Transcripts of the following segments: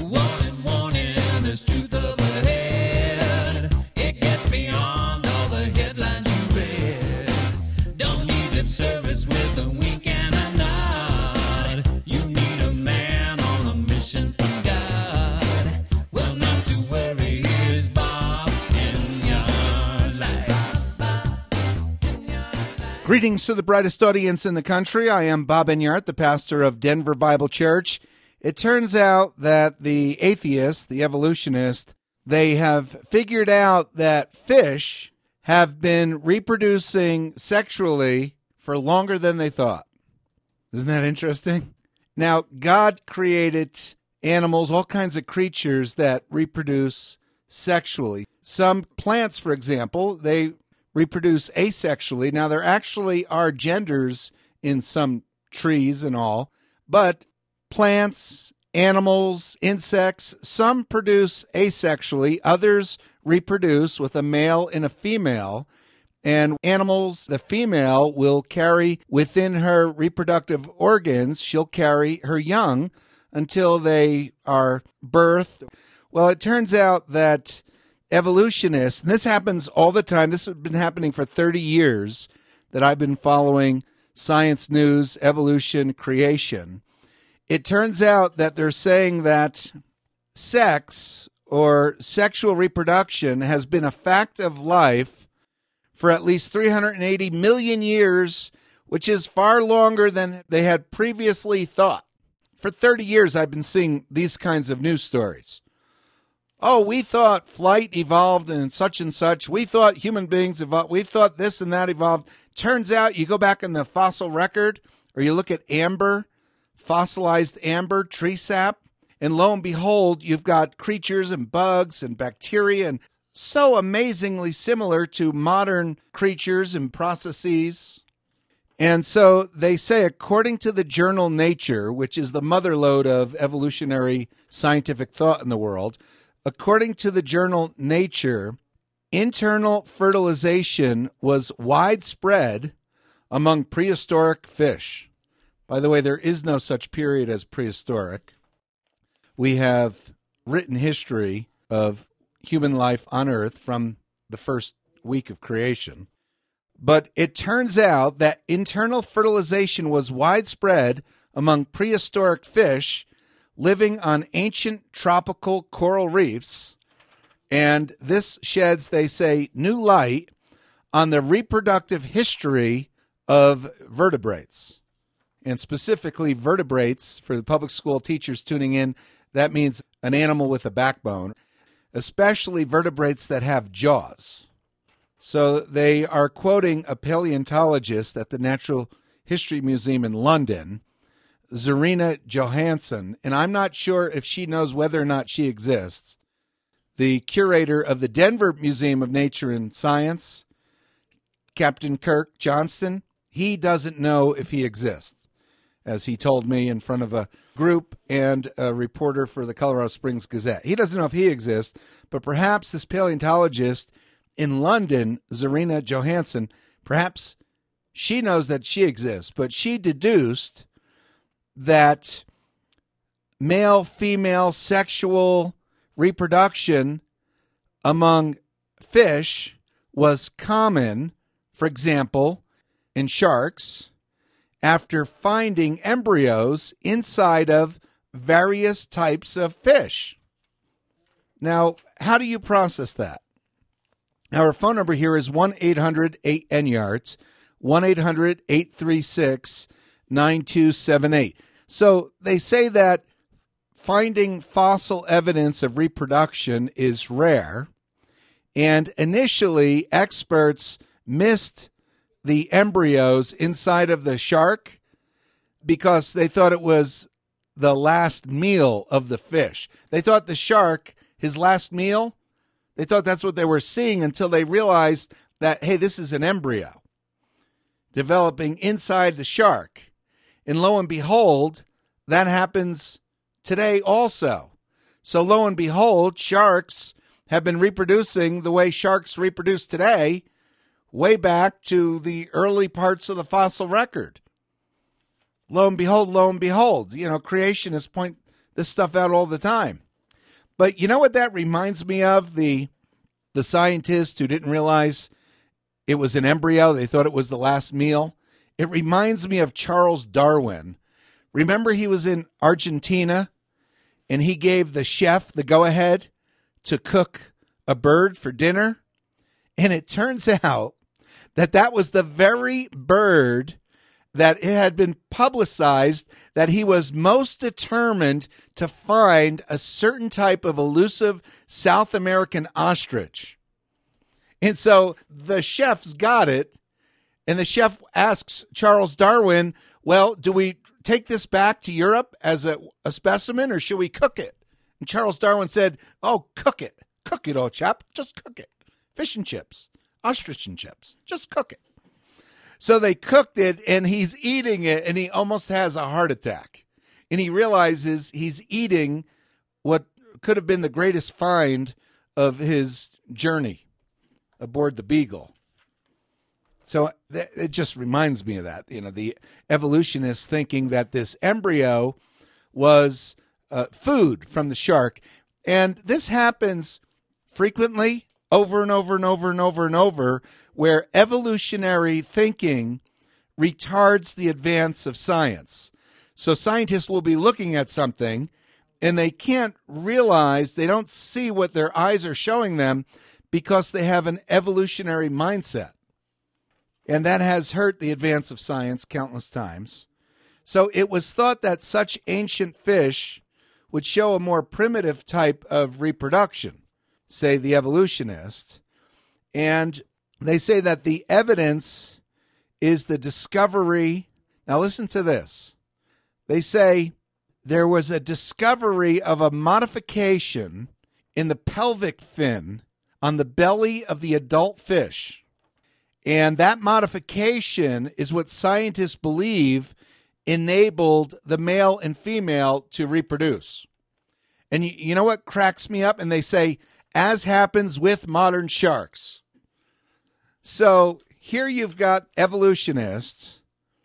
Warning, warning, there's truth up ahead. It gets beyond all the headlines you read. Don't need lip service with a wink and a nod. You need a man on a mission from God. Well, not to worry, here's Bob in your life. Greetings to the brightest audience in the country. I am Bob Enyart, the pastor of Denver Bible Church. It turns out that the atheists, the evolutionists, they have figured out that fish have been reproducing sexually for longer than they thought. Isn't that interesting? Now, God created animals, all kinds of creatures that reproduce sexually. Some plants, for example, they reproduce asexually. Now, there actually are genders in some trees and all, but plants, animals, insects, some produce asexually, others reproduce with a male and a female. And animals, the female will carry within her reproductive organs, she'll carry her young until they are birthed. Well, it turns out that evolutionists, and this happens all the time, this has been happening for 30 years that I've been following science news, evolution, creation. It turns out that they're saying that sex or sexual reproduction has been a fact of life for at least 380 million years, which is far longer than they had previously thought. For 30 years, I've been seeing these kinds of news stories. Oh, we thought flight evolved and such. We thought human beings evolved. We thought this and that evolved. Turns out you go back in the fossil record or you look at amber, fossilized amber, tree sap, and lo and behold, you've got creatures and bugs and bacteria and so amazingly similar to modern creatures and processes. And so they say, according to the journal Nature, which is the motherlode of evolutionary scientific thought in the world, according to the journal Nature, internal fertilization was widespread among prehistoric fish. By the way, there is no such period as prehistoric. We have written history of human life on Earth from the first week of creation. But it turns out that internal fertilization was widespread among prehistoric fish living on ancient tropical coral reefs. And this sheds, they say, new light on the reproductive history of vertebrates. And specifically vertebrates, for the public school teachers tuning in, that means an animal with a backbone, especially vertebrates that have jaws. So they are quoting a paleontologist at the Natural History Museum in London, Zarina Johansson, and I'm not sure if she knows whether or not she exists. The curator of the Denver Museum of Nature and Science, Captain Kirk Johnston, he doesn't know if he exists, as he told me in front of a group and a reporter for the Colorado Springs Gazette. He doesn't know if he exists, but perhaps this paleontologist in London, Zarina Johansson, perhaps she knows that she exists, but she deduced that male-female sexual reproduction among fish was common, for example, in sharks, after finding embryos inside of various types of fish. Now, how do you process that? Our phone number here is 1-800-8-ENYARDS, 1-800-836-9278. So they say that finding fossil evidence of reproduction is rare, and initially experts missed the embryos inside of the shark because they thought it was the last meal of the fish. They thought the shark, his last meal, they thought that's what they were seeing until they realized that, hey, this is an embryo developing inside the shark. And lo and behold, that happens today also. So lo and behold, sharks have been reproducing the way sharks reproduce today, way back to the early parts of the fossil record. Lo and behold, creationists point this stuff out all the time. But you know what that reminds me of? The scientists who didn't realize it was an embryo. They thought it was the last meal. It reminds me of Charles Darwin. Remember, he was in Argentina, and he gave the chef the go-ahead to cook a bird for dinner. And it turns out that that was the very bird that it had been publicized that he was most determined to find a certain type of elusive South American ostrich. And so the chef's got it, and the chef asks Charles Darwin, well, do we take this back to Europe as a specimen, or should we cook it? And Charles Darwin said, oh, cook it. Cook it, old chap. Just cook it. Fish and chips. Ostrich and chips. Just cook it. So they cooked it, and he's eating it, and he almost has a heart attack. And he realizes he's eating what could have been the greatest find of his journey aboard the Beagle. So it just reminds me of that. You know, the evolutionists thinking that this embryo was food from the shark. And this happens frequently, over and over and over and over and over, where evolutionary thinking retards the advance of science. So scientists will be looking at something, and they can't realize, they don't see what their eyes are showing them because they have an evolutionary mindset. And that has hurt the advance of science countless times. So it was thought that such ancient fish would show a more primitive type of reproduction, say the evolutionists. And they say that the evidence is the discovery. Now listen to this. They say there was a discovery of a modification in the pelvic fin on the belly of the adult fish. And that modification is what scientists believe enabled the male and female to reproduce. And you know what cracks me up? And they say, as happens with modern sharks. So here you've got evolutionists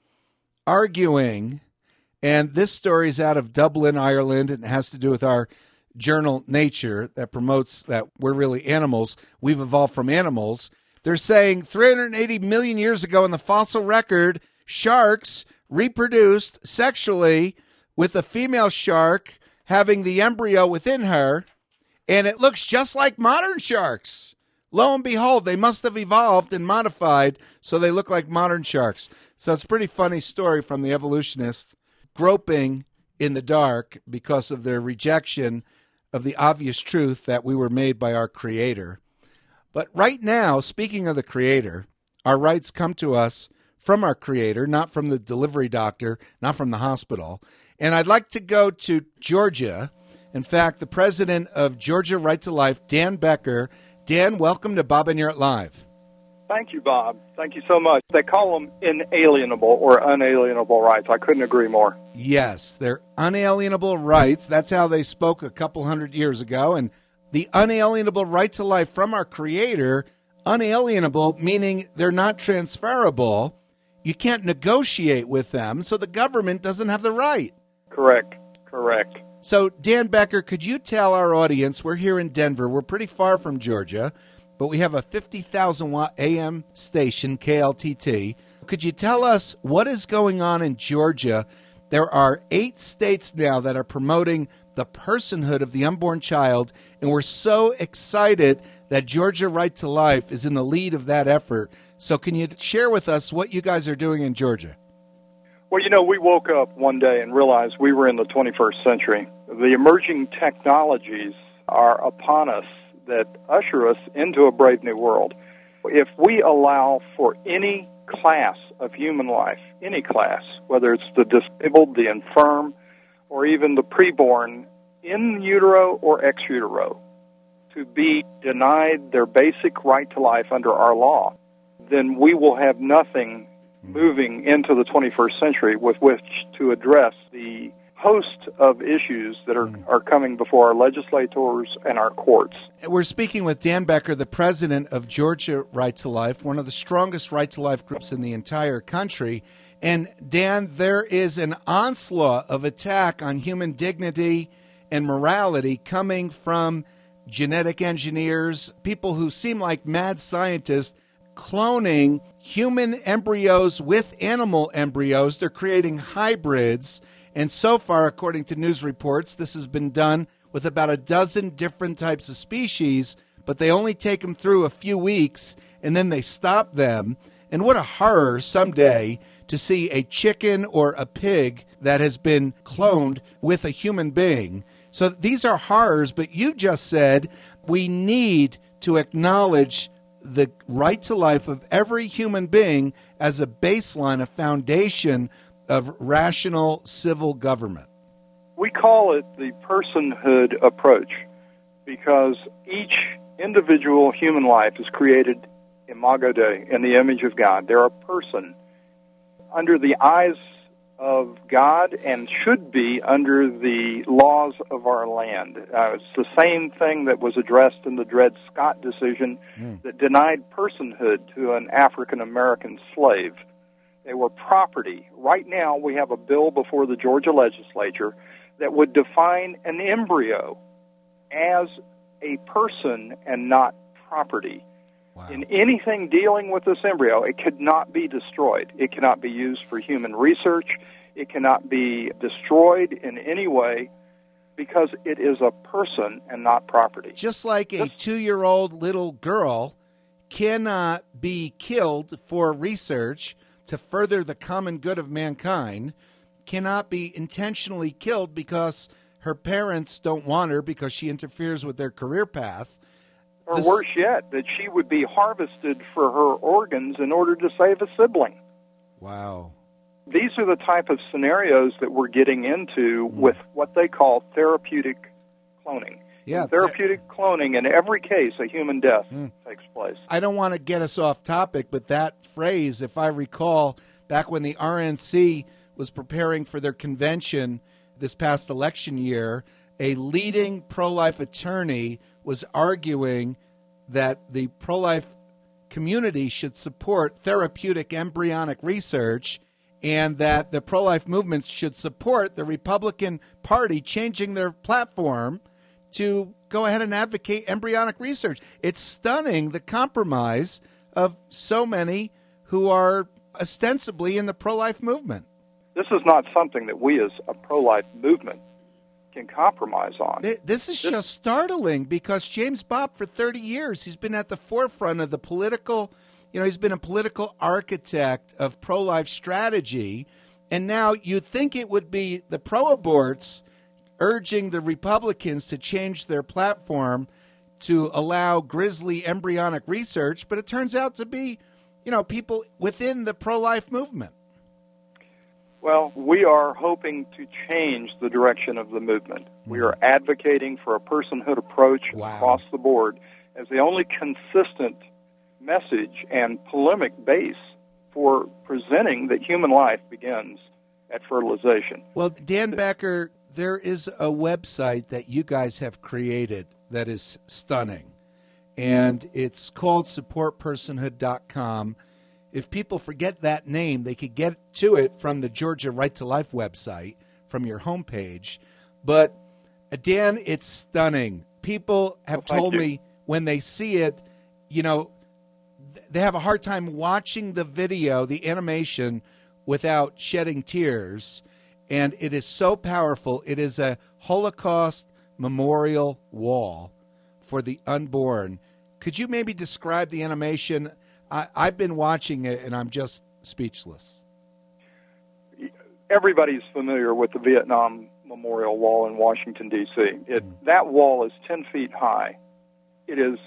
arguing, and this story is out of Dublin, Ireland, and it has to do with our journal Nature that promotes that we're really animals. We've evolved from animals. They're saying 380 million years ago in the fossil record, sharks reproduced sexually with a female shark having the embryo within her, and it looks just like modern sharks. Lo and behold, they must have evolved and modified so they look like modern sharks. So it's a pretty funny story from the evolutionists groping in the dark because of their rejection of the obvious truth that we were made by our Creator. But right now, speaking of the Creator, our rights come to us from our Creator, not from the delivery doctor, not from the hospital. And I'd like to go to Georgia. In fact, the president of Georgia Right to Life, Dan Becker. Dan, welcome to Bob and Yurt Live. Thank you, Bob. Thank you so much. They call them inalienable or unalienable rights. I couldn't agree more. Yes, they're unalienable rights. That's how they spoke a couple hundred years ago. And the unalienable right to life from our Creator, unalienable meaning they're not transferable. You can't negotiate with them, so the government doesn't have the right. Correct. So, Dan Becker, could you tell our audience, we're here in Denver, we're pretty far from Georgia, but we have a 50,000-watt AM station, KLTT. Could you tell us what is going on in Georgia? There are 8 states now that are promoting the personhood of the unborn child, and we're so excited that Georgia Right to Life is in the lead of that effort. So can you share with us what you guys are doing in Georgia? Well, we woke up one day and realized we were in the 21st century. The emerging technologies are upon us that usher us into a brave new world. If we allow for any class of human life, any class, whether it's the disabled, the infirm, or even the preborn, in utero or ex utero, to be denied their basic right to life under our law, then we will have nothing moving into the 21st century with which to address the host of issues that are coming before our legislators and our courts. We're speaking with Dan Becker, the president of Georgia Right to Life, one of the strongest right to life groups in the entire country. And Dan, there is an onslaught of attack on human dignity and morality coming from genetic engineers, people who seem like mad scientists, cloning human embryos with animal embryos. They're creating hybrids. And so far, according to news reports, this has been done with about a dozen different types of species, but they only take them through a few weeks, and then they stop them. And what a horror someday to see a chicken or a pig that has been cloned with a human being. So these are horrors, but you just said we need to acknowledge the right to life of every human being as a baseline, a foundation of rational civil government. We call it the personhood approach because each individual human life is created imago Dei, in the image of God. They're a person under the eyes of God and should be under the laws of our land. It's the same thing that was addressed in the Dred Scott decision that denied personhood to an African-American slave. They were property. Right now, we have a bill before the Georgia legislature that would define an embryo as a person and not property. Wow. In anything dealing with this embryo, it could not be destroyed. It cannot be used for human research. It cannot be destroyed in any way because it is a person and not property. Just like a 2-year-old little girl cannot be killed for research to further the common good of mankind, cannot be intentionally killed because her parents don't want her because she interferes with their career path. Or worse yet, that she would be harvested for her organs in order to save a sibling. Wow. These are the type of scenarios that we're getting into with what they call therapeutic cloning. Yeah, in therapeutic cloning, in every case, a human death takes place. I don't want to get us off topic, but that phrase, if I recall, back when the RNC was preparing for their convention this past election year, a leading pro-life attorney was arguing that the pro-life community should support therapeutic embryonic research and that the pro-life movement should support the Republican Party changing their platform to go ahead and advocate embryonic research. It's stunning, the compromise of so many who are ostensibly in the pro-life movement. This is not something that we as a pro-life movement can compromise on. This is just startling because James Bopp, for 30 years, he's been at the forefront of the political, he's been a political architect of pro-life strategy, and now you'd think it would be the pro-aborts urging the Republicans to change their platform to allow grisly embryonic research, but it turns out to be, people within the pro-life movement. Well, we are hoping to change the direction of the movement. We are advocating for a personhood approach across the board as the only consistent message and polemic base for presenting that human life begins at fertilization. Well, Dan Becker, there is a website that you guys have created that is stunning, and it's called supportpersonhood.com. If people forget that name, they could get to it from the Georgia Right to Life website, from your homepage. But, Dan, it's stunning. People have told me when they see it, they have a hard time watching the video, the animation, without shedding tears. And it is so powerful. It is a Holocaust memorial wall for the unborn. Could you maybe describe the animation? I've been watching it, and I'm just speechless. Everybody's familiar with the Vietnam Memorial Wall in Washington, D.C. That wall is 10 feet high. It is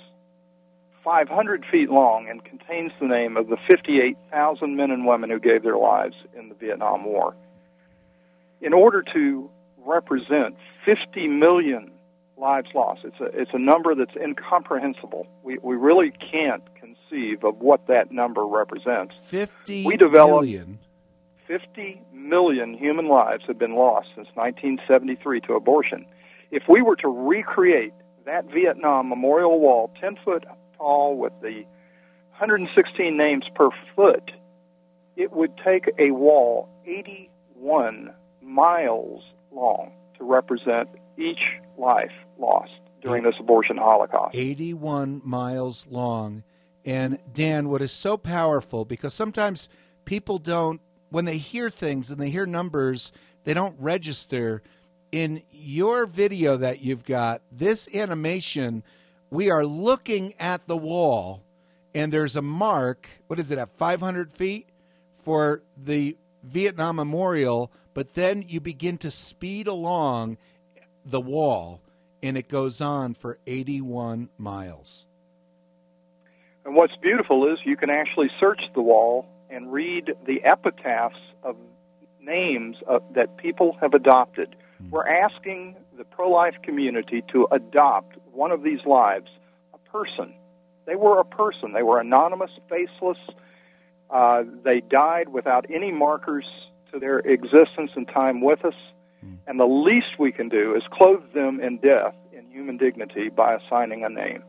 500 feet long and contains the name of the 58,000 men and women who gave their lives in the Vietnam War. In order to represent 50 million lives lost, it's a number that's incomprehensible. We really can't conceive of what that number represents. 50 million? 50 million human lives have been lost since 1973 to abortion. If we were to recreate that Vietnam Memorial Wall, 10 foot tall with the 116 names per foot, it would take a wall 81 miles long to represent each life lost during this abortion holocaust. 81 miles long. And Dan, what is so powerful, because sometimes people don't, when they hear things and they hear numbers, they don't register. In your video that you've got, this animation, we are looking at the wall, and there's a mark, what is it, at 500 feet for the Vietnam Memorial, but then you begin to speed along the wall, and it goes on for 81 miles. And what's beautiful is you can actually search the wall and read the epitaphs of names that people have adopted. We're asking the pro-life community to adopt one of these lives, a person. They were a person. They were anonymous, faceless. They died without any markers to their existence and time with us. And the least we can do is clothe them in death in human dignity by assigning a name.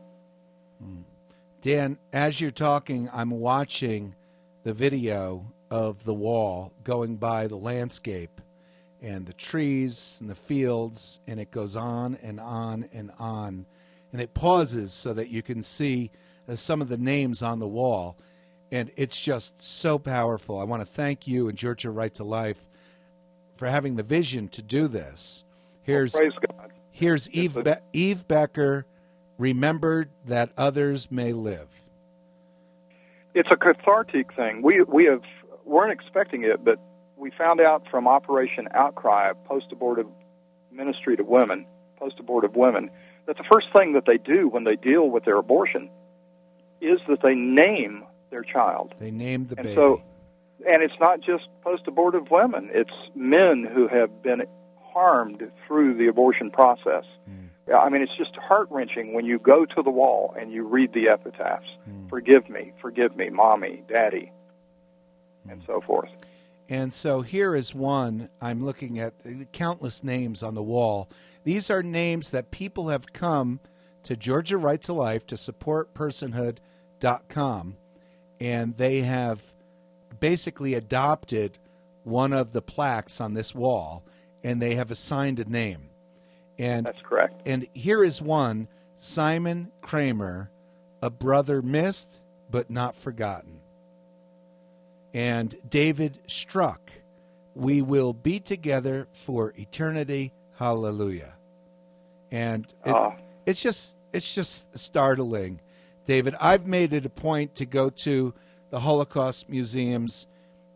Dan, as you're talking, I'm watching the video of the wall going by the landscape and the trees and the fields, and it goes on and on and on. And it pauses so that you can see some of the names on the wall. And it's just so powerful. I want to thank you and Georgia Right to Life for having the vision to do this. Here's Praise God. Here's Eve Becker, remembered that others may live. It's a cathartic thing. We weren't expecting it, but we found out from Operation Outcry, post-abortive ministry to women, post-abortive women, that the first thing that they do when they deal with their abortion is that they name their child. They name the baby. And it's not just post-abortive women. It's men who have been harmed through the abortion process. I mean, it's just heart-wrenching when you go to the wall and you read the epitaphs. Forgive me, Mommy, Daddy, and so forth. And so here is one. I'm looking at the countless names on the wall. These are names that people have come to Georgia Right to Life to support personhood.com, and they have basically adopted one of the plaques on this wall, and they have assigned a name. And that's correct. And here is one, Simon Kramer, a brother missed but not forgotten. And David Struck, we will be together for eternity, hallelujah. And it's just startling, David. I've made it a point to go to the Holocaust museums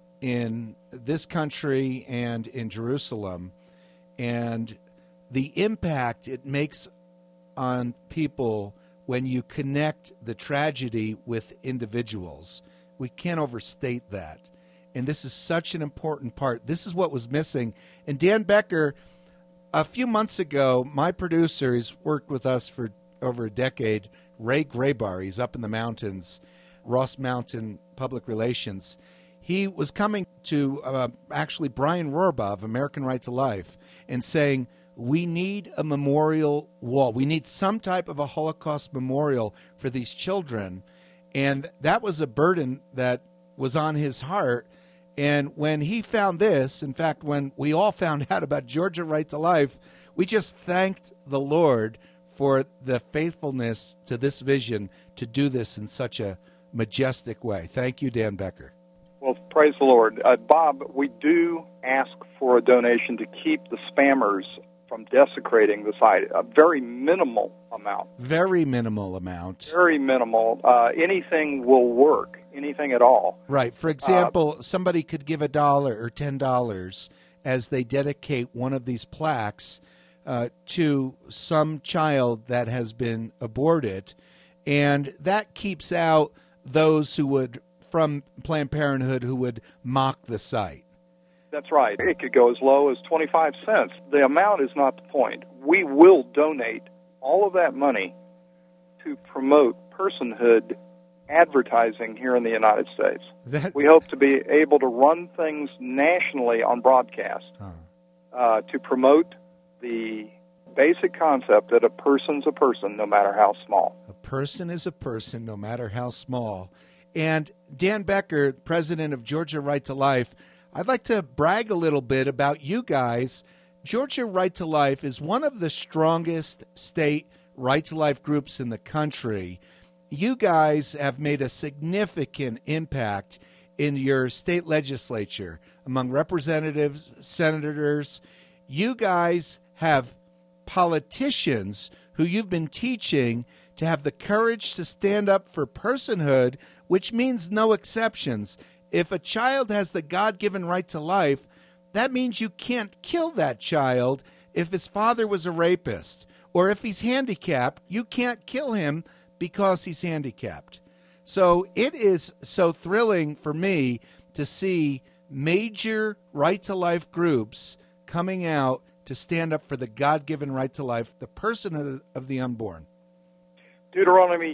in this country and in Jerusalem, and the impact it makes on people when you connect the tragedy with individuals. We can't overstate that. And this is such an important part. This is what was missing. And Dan Becker, a few months ago, my producer, he's worked with us for over a decade, Ray Graybar, he's up in the mountains, Ross Mountain Public Relations. He was coming to actually Brian Rohrbaugh of American Right to Life and saying, we need a memorial wall. We need some type of a Holocaust memorial for these children. And that was a burden that was on his heart. And when he found this, in fact, when we all found out about Georgia Right to Life, we just thanked the Lord for the faithfulness to this vision to do this in such a majestic way. Thank you, Dan Becker. Well, praise the Lord. Bob, we do ask for a donation to keep the spammers from desecrating the site. A very minimal amount. Very minimal amount. Very minimal. Anything will work. Anything at all. Right. For example, somebody could give $1 or $10 as they dedicate one of these plaques to some child that has been aborted, and that keeps out those who would, from Planned Parenthood, who would mock the site. That's right. It could go as low as 25 cents. The amount is not the point. We will donate all of that money to promote personhood advertising here in the United States. We hope to be able to run things nationally on broadcast to promote the basic concept that a person's a person, no matter how small. A person is a person, no matter how small. And Dan Becker, president of Georgia Right to Life, I'd like to brag a little bit about you guys. Georgia Right to Life is one of the strongest state right to life groups in the country. You guys have made a significant impact in your state legislature among representatives, senators. You guys have politicians who you've been teaching to have the courage to stand up for personhood, which means no exceptions. If a child has the God-given right to life, that means you can't kill that child if his father was a rapist. Or if he's handicapped, you can't kill him because he's handicapped. So it is so thrilling for me to see major right-to-life groups coming out to stand up for the God-given right to life, the personhood of the unborn. Deuteronomy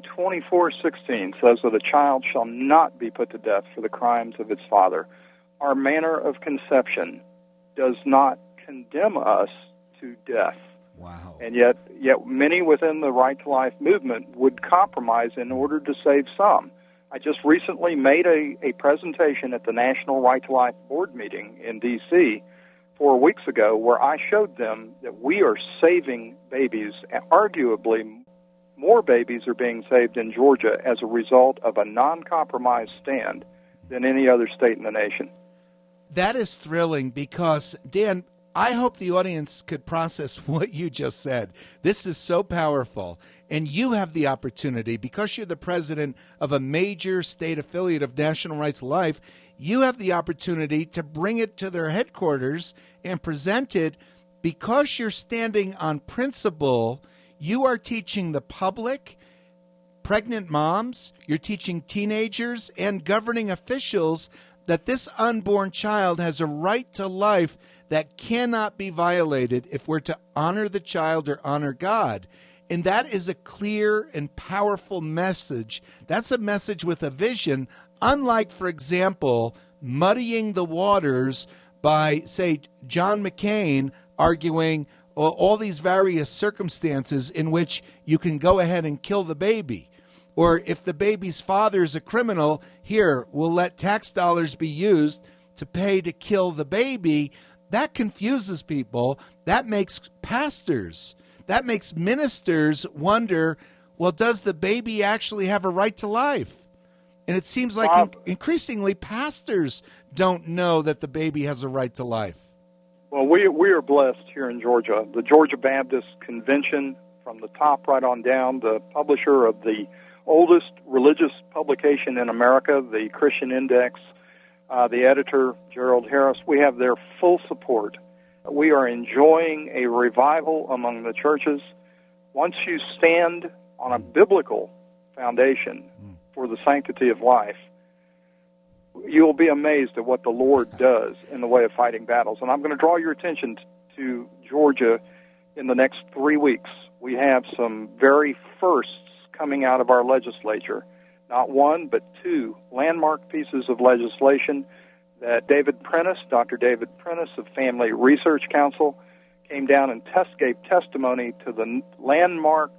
24:16 says that a child shall not be put to death for the crimes of its father. Our manner of conception does not condemn us to death. Wow. And yet many within the Right to Life movement would compromise in order to save some. I just recently made a presentation at the National Right to Life Board meeting in D.C. 4 weeks ago where I showed them that we are saving babies. Arguably, more babies are being saved in Georgia as a result of a non-compromise stand than any other state in the nation. That is thrilling because, Dan, I hope the audience could process what you just said. This is so powerful. And you have the opportunity, because you're the president of a major state affiliate of National Right to Life, you have the opportunity to bring it to their headquarters and present it. Because you're standing on principle, you are teaching the public, pregnant moms, you're teaching teenagers and governing officials that this unborn child has a right to life that cannot be violated if we're to honor the child or honor God. And that is a clear and powerful message. That's a message with a vision, unlike, for example, muddying the waters by, say, John McCain arguing all these various circumstances in which you can go ahead and kill the baby. Or if the baby's father is a criminal, here, we'll let tax dollars be used to pay to kill the baby. That confuses people. That makes pastors, that makes ministers wonder, well, does the baby actually have a right to life? And it seems like increasingly pastors don't know that the baby has a right to life. Well, we are blessed here in Georgia. The Georgia Baptist Convention, from the top right on down, the publisher of the oldest religious publication in America, the Christian Index, the editor, Gerald Harris, we have their full support. We are enjoying a revival among the churches. Once you stand on a biblical foundation for the sanctity of life, you'll be amazed at what the Lord does in the way of fighting battles. And I'm going to draw your attention to Georgia in the next 3 weeks. We have some very firsts coming out of our legislature. Not one, but two landmark pieces of legislation that Dr. David Prentice of Family Research Council came down and gave testimony to the landmark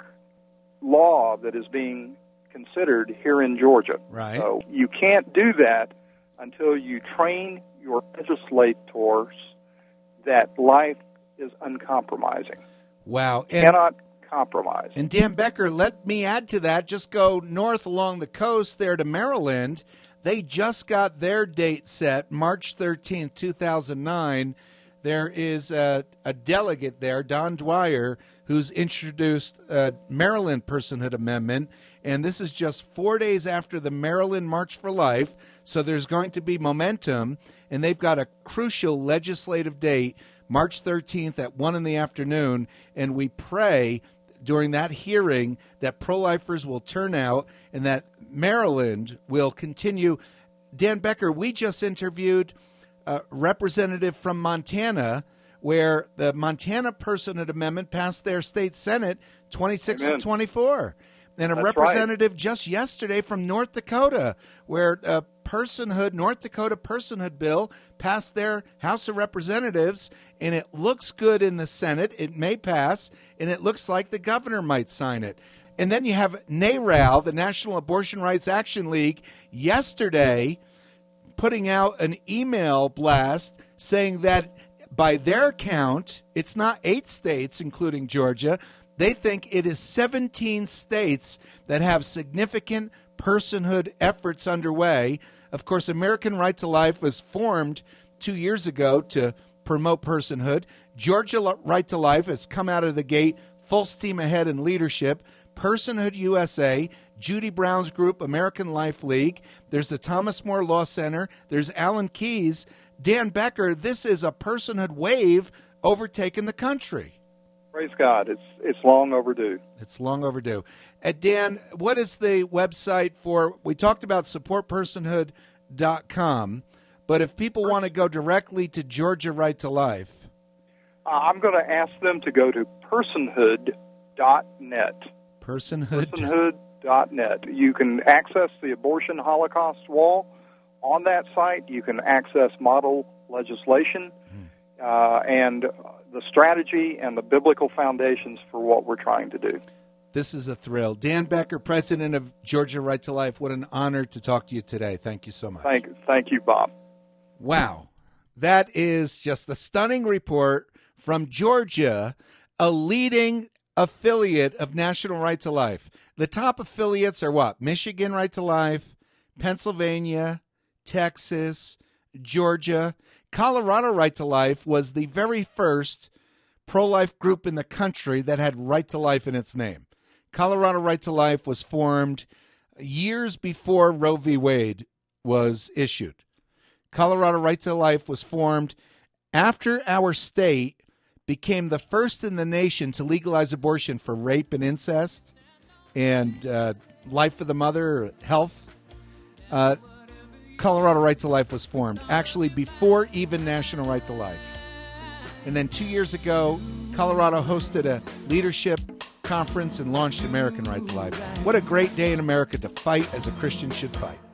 law that is being considered here in Georgia. Right. So you can't do that until you train your legislators that life is uncompromising. Wow. You cannot compromise. And Dan Becker, let me add to that. Just go north along the coast there to Maryland. They just got their date set, March 13th, 2009. There is a delegate there, Don Dwyer, who's introduced a Maryland Personhood Amendment, and this is just 4 days after the Maryland March for Life, so there's going to be momentum, and they've got a crucial legislative date, March 13th at 1 in the afternoon, and we pray during that hearing that pro-lifers will turn out and that Maryland will continue. Dan Becker, we just interviewed a representative from Montana where the Montana Personhood Amendment passed their state Senate 26-24. And a representative just yesterday from North Dakota where a North Dakota personhood bill passed their House of Representatives, and it looks good in the Senate. It may pass, and it looks like the governor might sign it. And then you have NARAL, the National Abortion Rights Action League, yesterday putting out an email blast saying that By their count, it's not 8 states, including Georgia. They think it is 17 states that have significant personhood efforts underway. Of course, American Right to Life was formed 2 years ago to promote personhood. Georgia Right to Life has come out of the gate full steam ahead in leadership. Personhood USA, Judy Brown's group, American Life League. There's the Thomas More Law Center. There's Alan Keyes. Dan Becker, this is a personhood wave overtaking the country. Praise God. It's long overdue. It's long overdue. Dan, what is the website for? We talked about supportpersonhood.com, but if people want to go directly to Georgia Right to Life. I'm going to ask them to go to personhood.net. Personhood.net. You can access the Abortion Holocaust Wall. On that site, you can access model legislation and the strategy and the biblical foundations for what we're trying to do. This is a thrill. Dan Becker, president of Georgia Right to Life, what an honor to talk to you today. Thank you so much. Thank you, Bob. Wow. That is just a stunning report from Georgia, a leading affiliate of National Right to Life. The top affiliates are what? Michigan Right to Life, Pennsylvania, Texas, Georgia. Colorado Right to Life was the very first pro-life group in the country that had Right to Life in its name. Colorado Right to Life was formed years before Roe v. Wade was issued. Colorado Right to Life was formed after our state became the first in the nation to legalize abortion for rape and incest and life of the mother, health. Colorado Right to Life was formed, actually before even National Right to Life. And then 2 years ago, Colorado hosted a leadership conference and launched American Right to Life. What a great day in America to fight as a Christian should fight.